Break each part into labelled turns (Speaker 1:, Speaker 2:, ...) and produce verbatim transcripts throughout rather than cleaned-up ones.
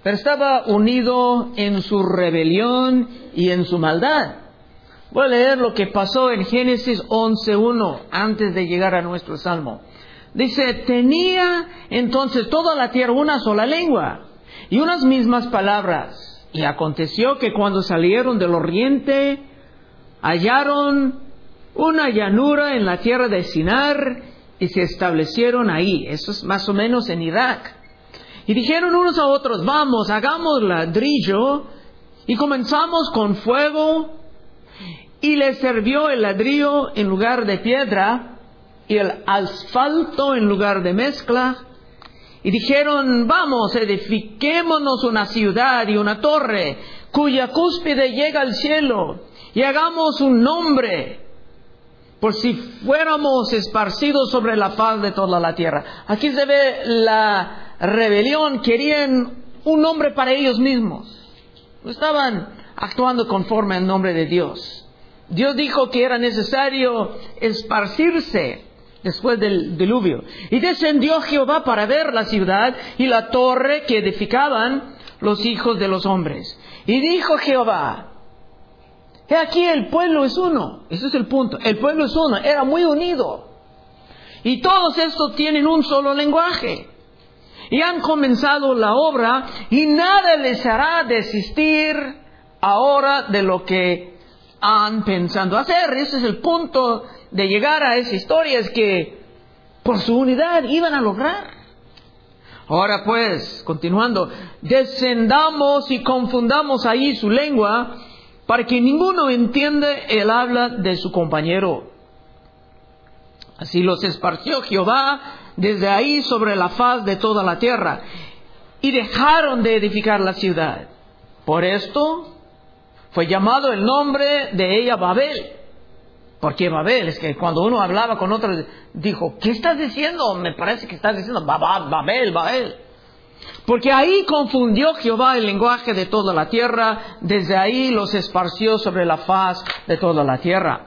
Speaker 1: pero estaba unido en su rebelión y en su maldad. Voy a leer lo que pasó en Génesis once uno, antes de llegar a nuestro salmo. Dice: tenía entonces toda la tierra una sola lengua y unas mismas palabras. Y aconteció que cuando salieron del oriente, hallaron una llanura en la tierra de Sinar y se establecieron ahí. Eso es más o menos en Irak. Y dijeron unos a otros: vamos, hagamos ladrillo. Y comenzamos con fuego. Y les sirvió el ladrillo en lugar de piedra y el asfalto en lugar de mezcla. Y dijeron: vamos, edifiquémonos una ciudad y una torre cuya cúspide llega al cielo, y hagamos un nombre, por si fuéramos esparcidos sobre la faz de toda la tierra. Aquí se ve la rebelión. Querían un nombre para ellos mismos. No estaban actuando conforme al nombre de Dios. Dios dijo que era necesario esparcirse después del diluvio. Y descendió Jehová para ver la ciudad y la torre que edificaban los hijos de los hombres. Y dijo Jehová: he aquí, el pueblo es uno. Ese es el punto. El pueblo es uno. Era muy unido. Y todos estos tienen un solo lenguaje. Y han comenzado la obra, y nada les hará desistir ahora de lo que han pensado hacer. Ese es el punto de llegar a esa historia, es que por su unidad iban a lograr. Ahora pues, continuando, descendamos y confundamos ahí su lengua, para que ninguno entienda el habla de su compañero. Así los esparció Jehová desde ahí sobre la faz de toda la tierra, y dejaron de edificar la ciudad. Por esto fue llamado el nombre de ella Babel. ¿Por qué Babel? Es que cuando uno hablaba con otro, dijo: ¿qué estás diciendo? Me parece que estás diciendo Babel, Babel. Porque ahí confundió Jehová el lenguaje de toda la tierra. Desde ahí los esparció sobre la faz de toda la tierra.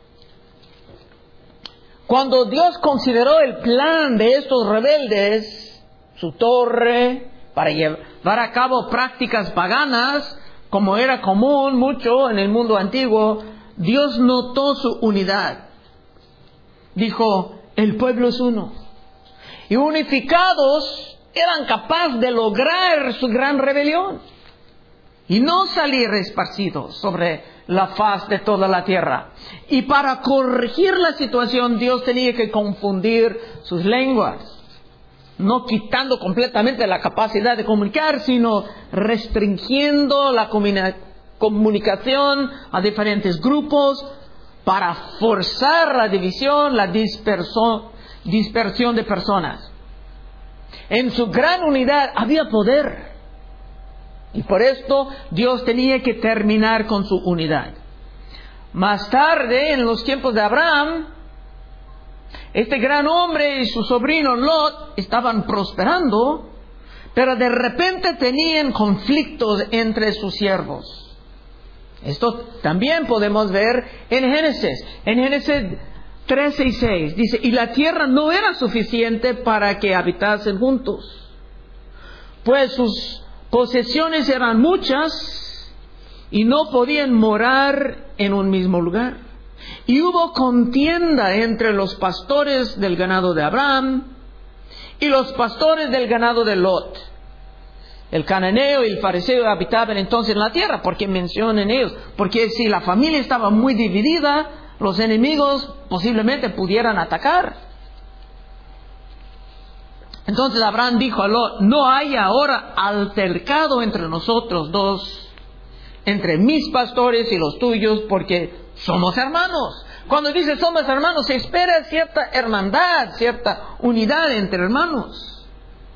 Speaker 1: Cuando Dios consideró el plan de estos rebeldes, su torre, para llevar a cabo prácticas paganas, como era común mucho en el mundo antiguo, Dios notó su unidad. Dijo: el pueblo es uno. Y unificados eran capaces de lograr su gran rebelión y no salir esparcidos sobre la faz de toda la tierra. Y para corregir la situación, Dios tenía que confundir sus lenguas, no quitando completamente la capacidad de comunicar, sino restringiendo la comunica- comunicación a diferentes grupos para forzar la división, la disperso- dispersión de personas. En su gran unidad había poder, y por esto Dios tenía que terminar con su unidad. Más tarde, en los tiempos de Abraham, este gran hombre y su sobrino Lot estaban prosperando, pero de repente tenían conflictos entre sus siervos. Esto también podemos ver en Génesis. En Génesis trece y seis dice: y la tierra no era suficiente para que habitasen juntos, pues sus posesiones eran muchas y no podían morar en un mismo lugar. Y hubo contienda entre los pastores del ganado de Abraham y los pastores del ganado de Lot. El cananeo y el fariseo habitaban entonces en la tierra. ¿Por qué mencionan ellos? Porque si la familia estaba muy dividida, los enemigos posiblemente pudieran atacar. Entonces Abraham dijo a Lot: no haya ahora altercado entre nosotros dos, entre mis pastores y los tuyos, porque somos hermanos. Cuando dice somos hermanos, se espera cierta hermandad, cierta unidad entre hermanos.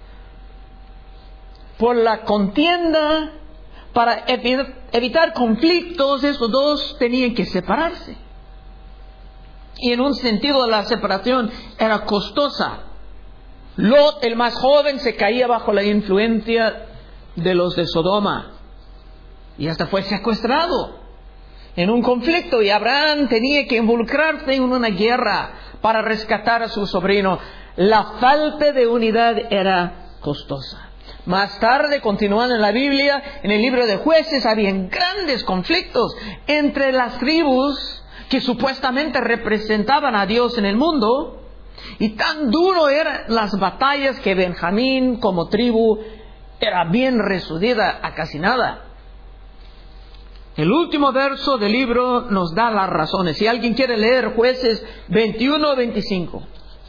Speaker 1: Por la contienda, para evitar conflictos, estos dos tenían que separarse. Y en un sentido, la separación era costosa. Lot, el más joven, se caía bajo la influencia de los de Sodoma y hasta fue secuestrado en un conflicto, y Abraham tenía que involucrarse en una guerra para rescatar a su sobrino. La falta de unidad era costosa. Más tarde, continuando en la Biblia, en el libro de Jueces, habían grandes conflictos entre las tribus que supuestamente representaban a Dios en el mundo. Y tan duro eran las batallas que Benjamín como tribu era bien reducida a casi nada. El último verso del libro nos da las razones. Si alguien quiere leer Jueces veintiuno veinticinco.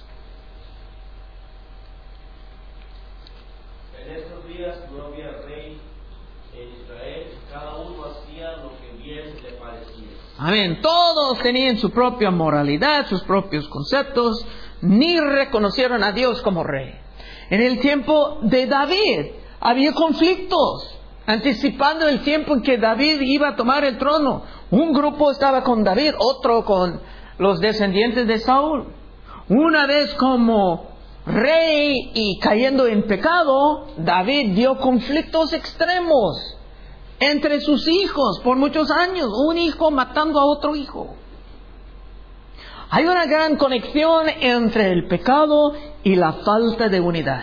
Speaker 2: En estos días no había rey en Israel, cada uno hacía lo que bien le parecía.
Speaker 1: Amén. Todos tenían su propia moralidad, sus propios conceptos, ni reconocieron a Dios como rey. En el tiempo de David había conflictos, anticipando el tiempo en que David iba a tomar el trono. Un grupo estaba con David, otro con los descendientes de Saúl. Una vez como rey y cayendo en pecado, David dio conflictos extremos entre sus hijos por muchos años, un hijo matando a otro hijo. Hay una gran conexión entre el pecado y la falta de unidad.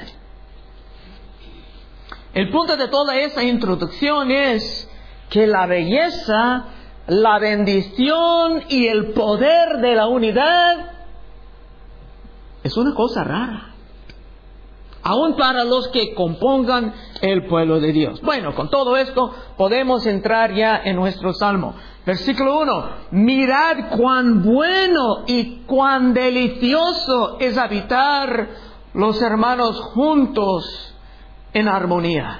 Speaker 1: El punto de toda esa introducción es que la belleza, la bendición y el poder de la unidad es una cosa rara, aún para los que compongan el pueblo de Dios. Bueno, con todo esto podemos entrar ya en nuestro salmo. Versículo uno. Mirad cuán bueno y cuán delicioso es habitar los hermanos juntos en armonía.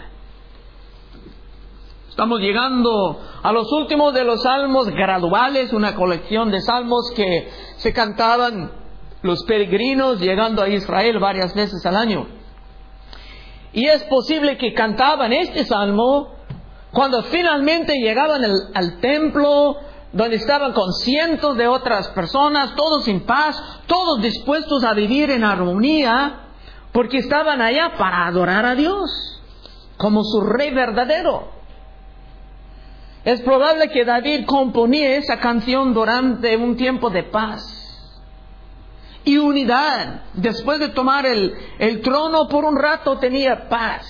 Speaker 1: Estamos llegando a los últimos de los salmos graduales, una colección de salmos que se cantaban los peregrinos llegando a Israel varias veces al año. Y es posible que cantaban este salmo cuando finalmente llegaban al, al templo, donde estaban con cientos de otras personas, todos en paz, todos dispuestos a vivir en armonía, porque estaban allá para adorar a Dios como su rey verdadero. Es probable que David componía esa canción durante un tiempo de paz y unidad. Después de tomar el, el trono por un rato tenía paz.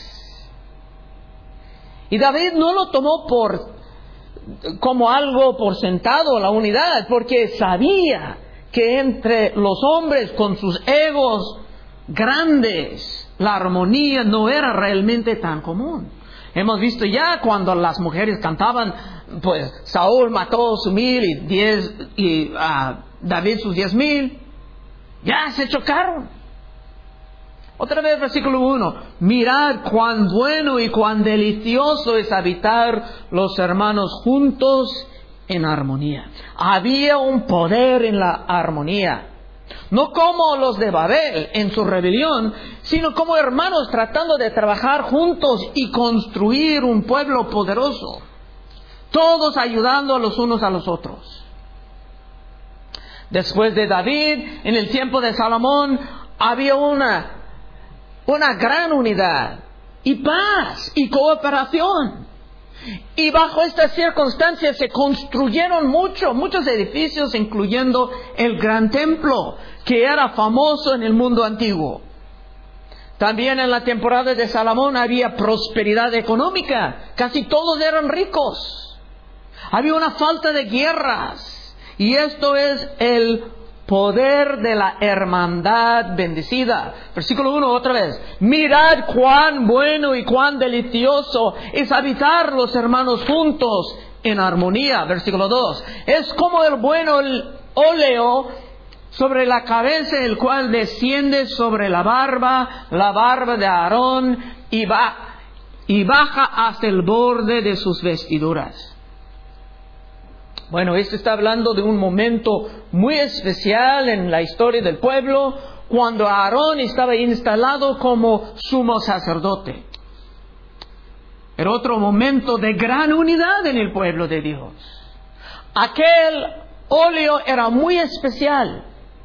Speaker 1: Y David no lo tomó por como algo por sentado, la unidad, porque sabía que entre los hombres con sus egos grandes, la armonía no era realmente tan común. Hemos visto ya cuando las mujeres cantaban, pues Saúl mató su mil y diez y uh, David sus diez mil. Ya se chocaron. Otra vez versículo uno. Mirad cuán bueno y cuán delicioso es habitar los hermanos juntos en armonía. Había un poder en la armonía. No como los de Babel en su rebelión, sino como hermanos tratando de trabajar juntos y construir un pueblo poderoso. Todos ayudando los unos a los otros. Después de David, en el tiempo de Salomón, había una, una gran unidad y paz y cooperación. Y bajo estas circunstancias se construyeron mucho, muchos edificios, incluyendo el gran templo, que era famoso en el mundo antiguo. También en la temporada de Salomón había prosperidad económica. Casi todos eran ricos. Había una falta de guerras. Y esto es el poder de la hermandad bendecida. Versículo uno otra vez. Mirad cuán bueno y cuán delicioso es habitar los hermanos juntos en armonía. Versículo dos. Es como el bueno óleo sobre la cabeza, el cual desciende sobre la barba, la barba de Aarón, y, va, y baja hasta el borde de sus vestiduras. Bueno, esto está hablando de un momento muy especial en la historia del pueblo, cuando Aarón estaba instalado como sumo sacerdote. Era otro momento de gran unidad en el pueblo de Dios. Aquel óleo era muy especial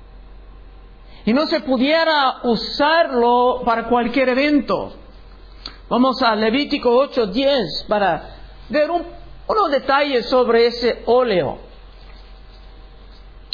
Speaker 1: y no se pudiera usarlo para cualquier evento. Vamos a Levítico ocho diez para ver un unos detalles sobre ese óleo.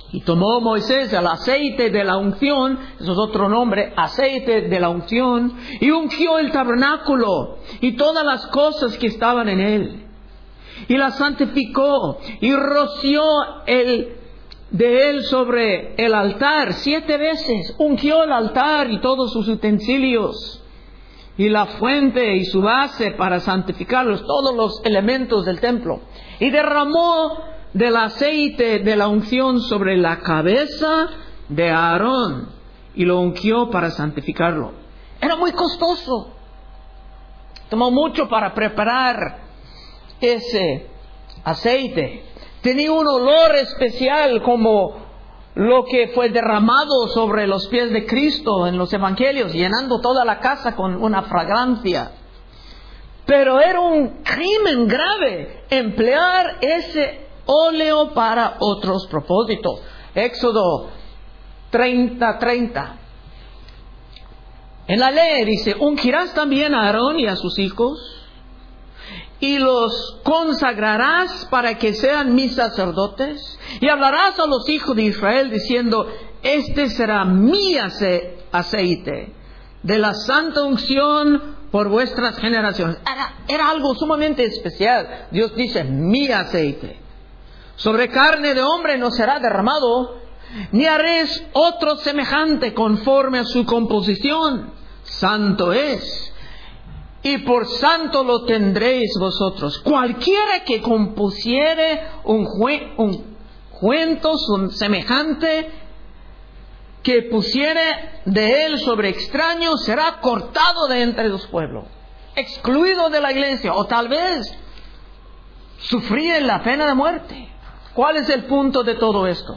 Speaker 1: Y tomó Moisés el aceite de la unción, eso es otro nombre, aceite de la unción, y ungió el tabernáculo y todas las cosas que estaban en él. Y la santificó y roció el, de él sobre el altar siete veces. Ungió el altar y todos sus utensilios, y la fuente y su base para santificarlos, todos los elementos del templo. Y derramó del aceite de la unción sobre la cabeza de Aarón y lo ungió para santificarlo. Era muy costoso. Tomó mucho para preparar ese aceite. Tenía un olor especial como lo que fue derramado sobre los pies de Cristo en los evangelios, llenando toda la casa con una fragancia. Pero era un crimen grave emplear ese óleo para otros propósitos. Éxodo treinta, treinta. En la ley dice: ungirás también a Aarón y a sus hijos, y los consagrarás para que sean mis sacerdotes, y hablarás a los hijos de Israel diciendo: este será mi ace- aceite de la santa unción por vuestras generaciones. Era, era algo sumamente especial. Dios dice: mi aceite. Sobre carne de hombre no será derramado, ni haréis otro semejante conforme a su composición. Santo es, y por santo lo tendréis vosotros. Cualquiera que compusiere un, jue, un cuento semejante, que pusiere de él sobre extraño, será cortado de entre los pueblos, excluido de la iglesia, o tal vez sufrir la pena de muerte. ¿Cuál es el punto de todo esto?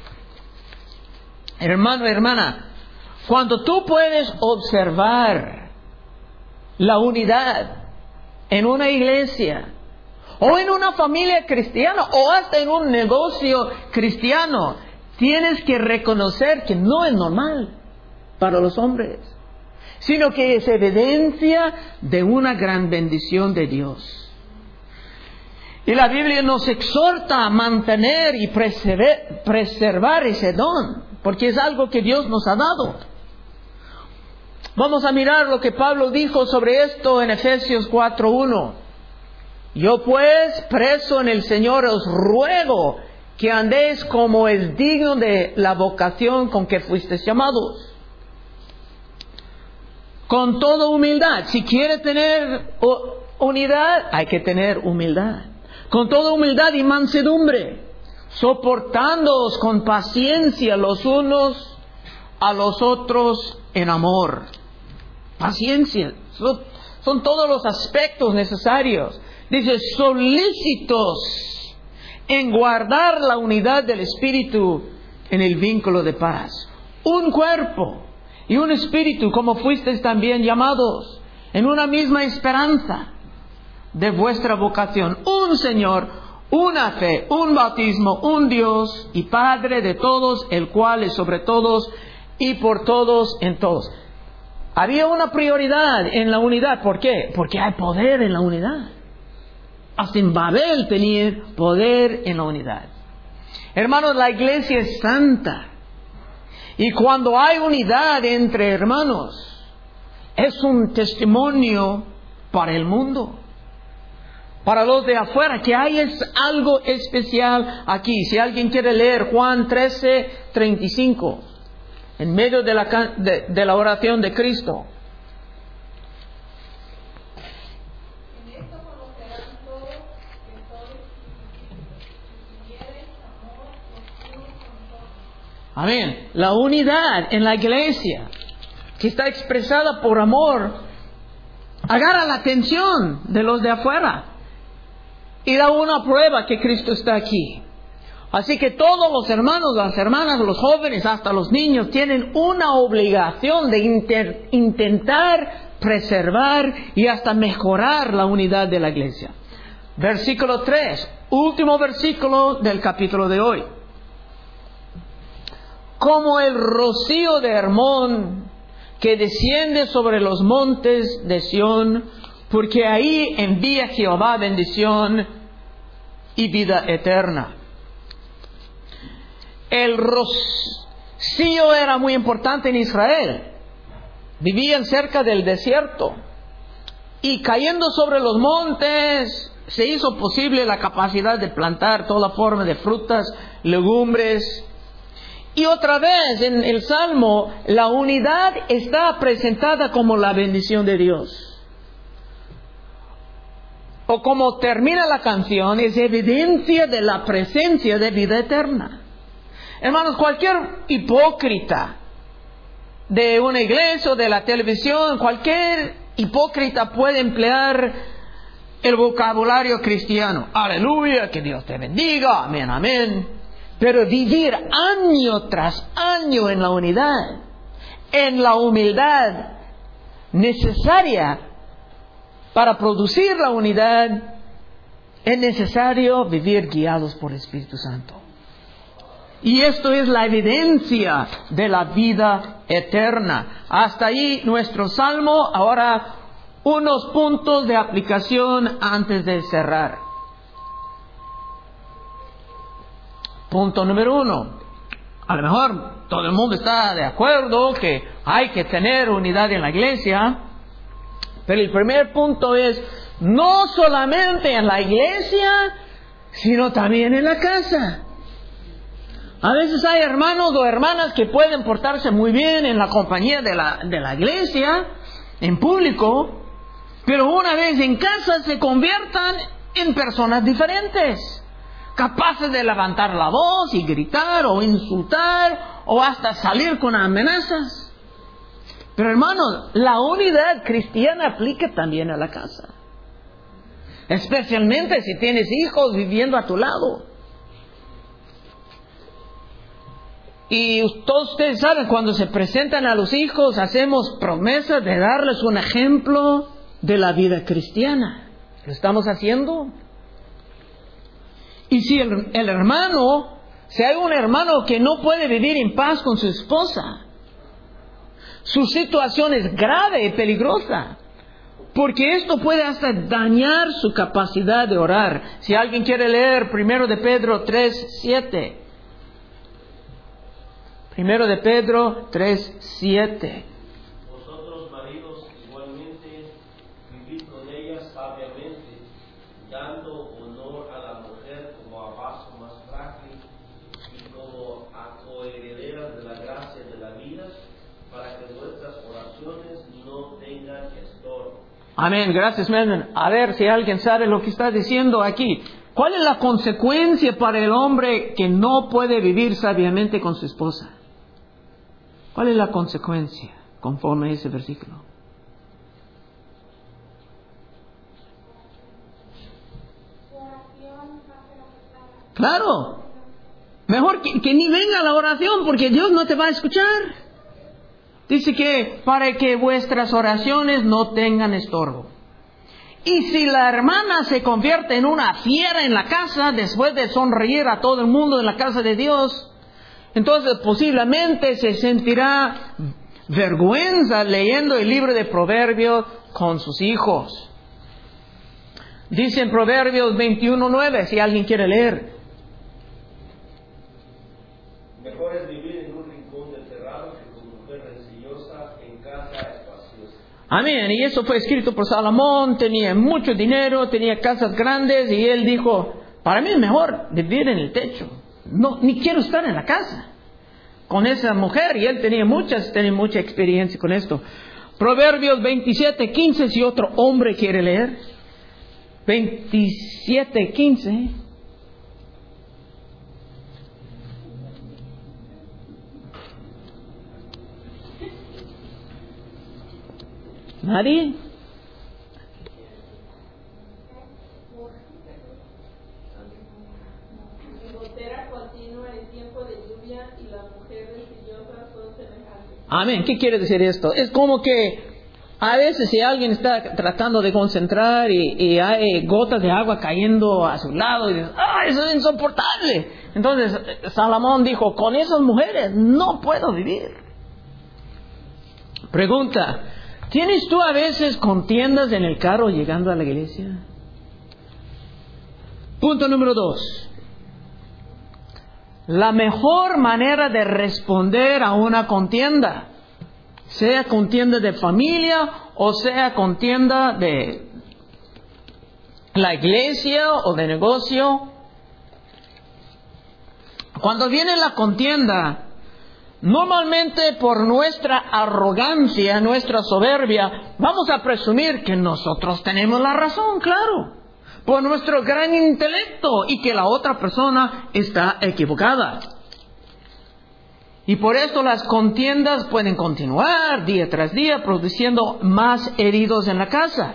Speaker 1: Hermano, hermana, cuando tú puedes observar la unidad en una iglesia, o en una familia cristiana, o hasta en un negocio cristiano, tienes que reconocer que no es normal para los hombres, sino que es evidencia de una gran bendición de Dios. Y la Biblia nos exhorta a mantener y preservar, preservar ese don, porque es algo que Dios nos ha dado. Vamos a mirar lo que Pablo dijo sobre esto en Efesios cuatro uno. Yo pues, preso en el Señor, os ruego que andéis como es digno de la vocación con que fuisteis llamados, con toda humildad. Si quiere tener unidad, hay que tener humildad. Con toda humildad y mansedumbre, soportándoos con paciencia los unos a los otros en amor. Paciencia, son, son todos los aspectos necesarios. Dice: solícitos en guardar la unidad del Espíritu en el vínculo de paz. Un cuerpo y un espíritu, como fuisteis también llamados, en una misma esperanza de vuestra vocación. Un Señor, una fe, un bautismo, un Dios y Padre de todos, el cual es sobre todos y por todos en todos. Había una prioridad en la unidad. ¿Por qué? Porque hay poder en la unidad. Hasta en Babel tenía poder en la unidad. Hermanos, la iglesia es santa. Y cuando hay unidad entre hermanos, es un testimonio para el mundo, para los de afuera, que hay es algo especial aquí. Si alguien quiere leer Juan trece, treinta y cinco, en medio de la, de, de la oración de Cristo.
Speaker 3: En esto conocerán todos que sois discípulos, si tuviereis amor los unos con los otros.
Speaker 1: Amén. La unidad en la iglesia, que está expresada por amor, agarra la atención de los de afuera y da una prueba que Cristo está aquí. Así que todos los hermanos, las hermanas, los jóvenes, hasta los niños, tienen una obligación de inter, intentar preservar y hasta mejorar la unidad de la iglesia. Versículo tres, último versículo del capítulo de hoy. Como el rocío de Hermón que desciende sobre los montes de Sión, porque ahí envía Jehová bendición y vida eterna. el rocío era muy importante en Israel. Vivían cerca del desierto. Y cayendo sobre los montes, se hizo posible la capacidad de plantar toda forma de frutas, legumbres. Y otra vez en el Salmo, la unidad está presentada como la bendición de Dios. O como termina la canción, es evidencia de la presencia de vida eterna. Hermanos, cualquier hipócrita de una iglesia o de la televisión, cualquier hipócrita puede emplear el vocabulario cristiano. Aleluya, que Dios te bendiga, amén, amén. Pero vivir año tras año en la unidad, en la humildad necesaria para producir la unidad, es necesario vivir guiados por el Espíritu Santo. Y esto es la evidencia de la vida eterna. Hasta ahí nuestro salmo. Ahora unos puntos de aplicación antes de cerrar. Punto número uno. A lo mejor todo el mundo está de acuerdo que hay que tener unidad en la iglesia. Pero el primer punto es no solamente en la iglesia, sino también en la casa. A veces hay hermanos o hermanas que pueden portarse muy bien en la compañía de la, de la iglesia, en público, pero una vez en casa se conviertan en personas diferentes, capaces de levantar la voz y gritar o insultar o hasta salir con amenazas. Pero hermanos, la unidad cristiana aplica también a la casa, especialmente si tienes hijos viviendo a tu lado. Y todos ustedes saben, cuando se presentan a los hijos, hacemos promesas de darles un ejemplo de la vida cristiana. ¿Lo estamos haciendo? Y si el, el hermano, si hay un hermano que no puede vivir en paz con su esposa, su situación es grave y peligrosa, porque esto puede hasta dañar su capacidad de orar. Si alguien quiere leer primero de Pedro tres siete. Primero de Pedro tres siete.
Speaker 2: Vosotros maridos igualmente vivid con ella sabiamente, dando honor a la mujer como a vaso más frágil y como a coherederas de la gracia de la vida, para que vuestras oraciones no tengan estorbo.
Speaker 1: Amén, gracias, Medmen. A ver si alguien sabe lo que está diciendo aquí. ¿Cuál es la consecuencia para el hombre que no puede vivir sabiamente con su esposa? ¿Cuál es la consecuencia conforme a ese versículo? Claro. Mejor que, que ni venga la oración, porque Dios no te va a escuchar. Dice que para que vuestras oraciones no tengan estorbo. Y si la hermana se convierte en una fiera en la casa, después de sonreír a todo el mundo en la casa de Dios, entonces posiblemente se sentirá vergüenza leyendo el libro de Proverbios con sus hijos. Dice en Proverbios veintiuno nueve, si alguien quiere leer.
Speaker 2: Mejor es vivir en un rincón del terrado que con mujer rencillosa en casa espaciosa.
Speaker 1: Amén. Y eso fue escrito por Salomón. Tenía mucho dinero, tenía casas grandes, y él dijo, para mí es mejor vivir en el techo. No, ni quiero estar en la casa con esa mujer. Y él tenía muchas, tenía mucha experiencia con esto. Proverbios veintisiete quince, si otro hombre quiere leer. veintisiete quince. ¿Nadie? Amén. ¿Qué quiere decir esto? Es como que a veces si alguien está tratando de concentrar y, y hay gotas de agua cayendo a su lado y dice, ¡ah, eso es insoportable! Entonces Salomón dijo, con esas mujeres no puedo vivir. Pregunta, ¿tienes tú a veces contiendas en el carro llegando a la iglesia? Punto número dos. la mejor manera de responder a una contienda, sea contienda de familia o sea contienda de la iglesia o de negocio. Cuando viene la contienda, normalmente por nuestra arrogancia, nuestra soberbia, vamos a presumir que nosotros tenemos la razón, claro, por nuestro gran intelecto, y que la otra persona está equivocada. Y por esto las contiendas pueden continuar día tras día, produciendo más heridos en la casa.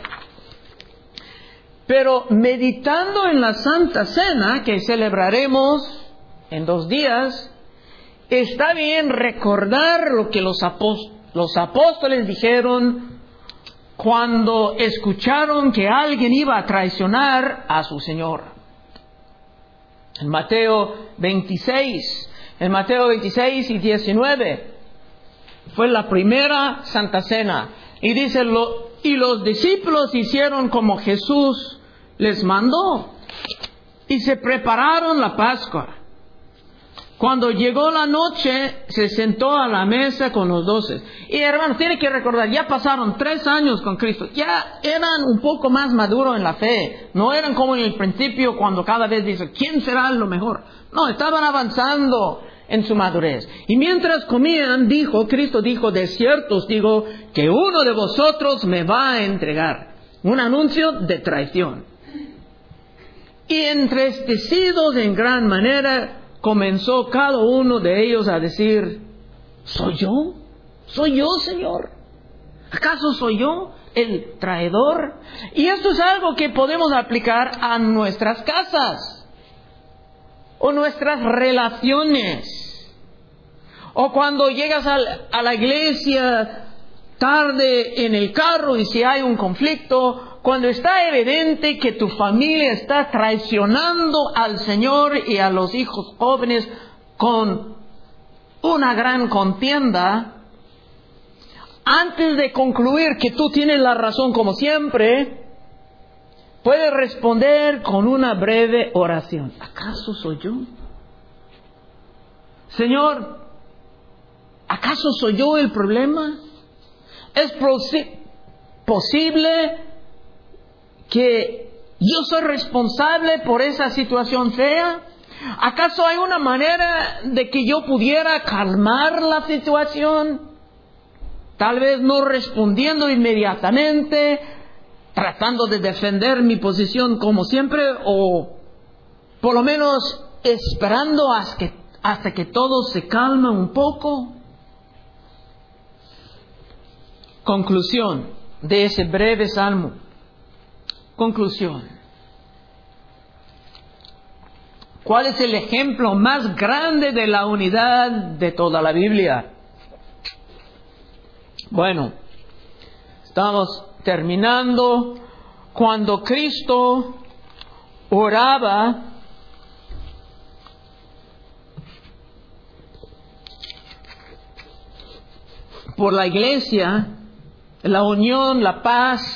Speaker 1: Pero meditando en la Santa Cena, que celebraremos en dos días, está bien recordar lo que los apóstoles, los apóstoles dijeron cuando escucharon que alguien iba a traicionar a su Señor. En Mateo veintiséis, en Mateo veintiséis y diecinueve, fue la primera Santa Cena. Y dice, lo, y los discípulos hicieron como Jesús les mandó, y se prepararon la Pascua. Cuando llegó la noche, se sentó a la mesa con los doce. Y hermanos, tiene que recordar, ya pasaron tres años con Cristo. Ya eran un poco más maduros en la fe. No eran como en el principio, cuando cada vez dice, ¿quién será lo mejor? No, estaban avanzando en su madurez. Y mientras comían, dijo, Cristo dijo, de cierto os digo, que uno de vosotros me va a entregar. Un anuncio de traición. Y entristecidos en gran manera, comenzó cada uno de ellos a decir, ¿soy yo? ¿Soy yo, Señor? ¿Acaso soy yo el traidor? Y esto es algo que podemos aplicar a nuestras casas, o nuestras relaciones, o cuando llegas a la, a la iglesia tarde en el carro y si hay un conflicto, cuando está evidente que tu familia está traicionando al Señor y a los hijos jóvenes con una gran contienda, antes de concluir que tú tienes la razón como siempre, puedes responder con una breve oración. ¿Acaso soy yo? Señor, ¿acaso soy yo el problema? ¿Es posi- posible que yo soy responsable por esa situación fea? ¿Acaso hay una manera de que yo pudiera calmar la situación? Tal vez no respondiendo inmediatamente, tratando de defender mi posición como siempre, o por lo menos esperando hasta que, hasta que todo se calma un poco. Conclusión de ese breve salmo. Conclusión. ¿Cuál es el ejemplo más grande de la unidad de toda la Biblia? Bueno, estamos terminando. Cuando Cristo oraba, por la iglesia, la unión, la paz,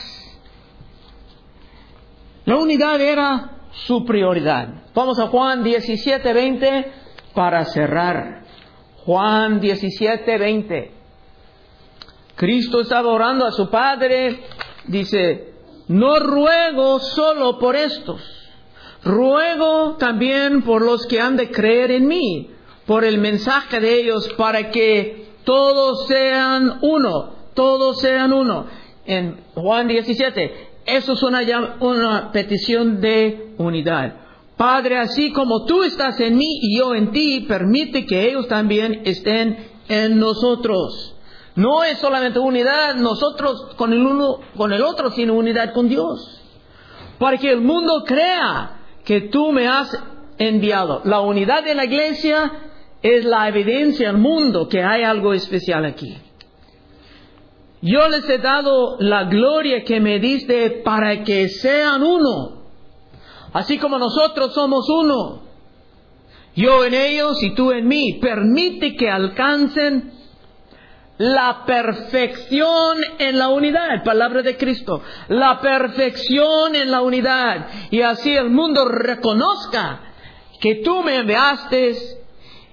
Speaker 1: la unidad era su prioridad. Vamos a Juan diecisiete veinte para cerrar. Juan diecisiete veinte. Cristo estaba orando a su Padre. Dice, no ruego solo por estos, ruego también por los que han de creer en mí, por el mensaje de ellos, para que todos sean uno, todos sean uno. En Juan diecisiete, eso es una, una petición de unidad. Padre, así como tú estás en mí y yo en ti, permite que ellos también estén en nosotros. No es solamente unidad nosotros con el uno, con el otro, sino unidad con Dios. Para que el mundo crea que tú me has enviado. La unidad de la iglesia es la evidencia al mundo que hay algo especial aquí. Yo les he dado la gloria que me diste para que sean uno, así como nosotros somos uno. Yo en ellos y tú en mí. Permite que alcancen la perfección en la unidad. Palabra de Cristo. La perfección en la unidad. Y así el mundo reconozca que tú me enviaste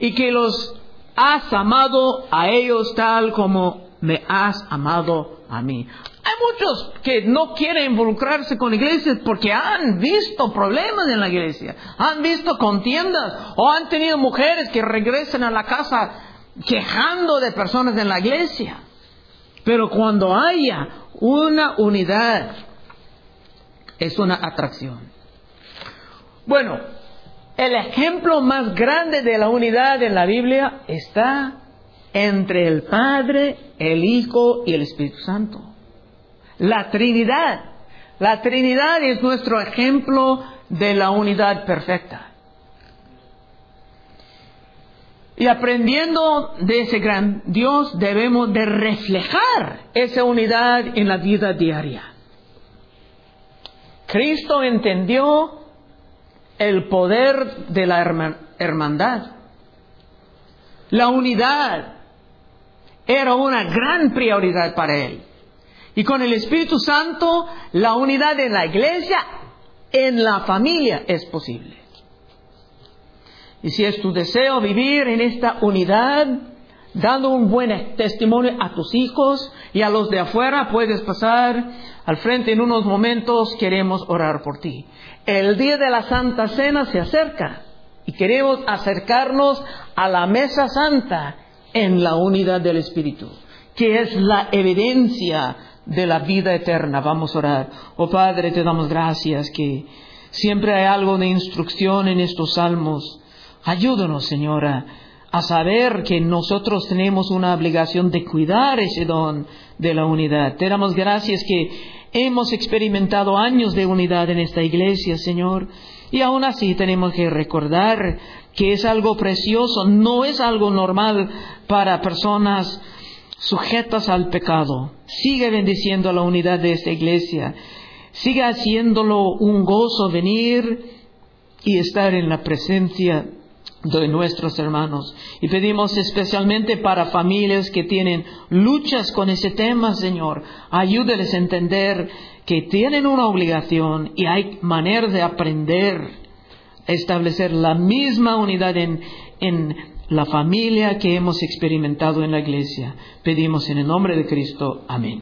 Speaker 1: y que los has amado a ellos tal como me has amado a mí. Hay muchos que no quieren involucrarse con iglesias porque han visto problemas en la iglesia, han visto contiendas o han tenido mujeres que regresan a la casa quejando de personas en la iglesia. Pero cuando haya una unidad, es una atracción. Bueno, el ejemplo más grande de la unidad en la Biblia está entre el Padre, el Hijo y el Espíritu Santo. La Trinidad. La Trinidad es nuestro ejemplo de la unidad perfecta. Y aprendiendo de ese gran Dios, debemos de reflejar esa unidad en la vida diaria. Cristo entendió el poder de la hermandad. La unidad era una gran prioridad para Él. Y con el Espíritu Santo, la unidad en la iglesia, en la familia, es posible. Y si es tu deseo vivir en esta unidad, dando un buen testimonio a tus hijos y a los de afuera, puedes pasar al frente en unos momentos. Queremos orar por ti. El día de la Santa Cena se acerca y queremos acercarnos a la mesa santa en la unidad del Espíritu, que es la evidencia de la vida eterna. Vamos a orar. Oh Padre, te damos gracias que siempre hay algo de instrucción en estos salmos. Ayúdanos, Señora, a saber que nosotros tenemos una obligación de cuidar ese don de la unidad. Te damos gracias que hemos experimentado años de unidad en esta iglesia, Señor, y aún así tenemos que recordar que es algo precioso, no es algo normal para personas sujetas al pecado. Sigue bendiciendo la unidad de esta iglesia, sigue haciéndolo un gozo venir y estar en la presencia de nuestros hermanos. Y pedimos especialmente para familias que tienen luchas con ese tema, Señor, ayúdeles a entender que tienen una obligación y hay maneras de aprender a establecer la misma unidad en, en la familia que hemos experimentado en la iglesia. Pedimos en el nombre de Cristo. Amén.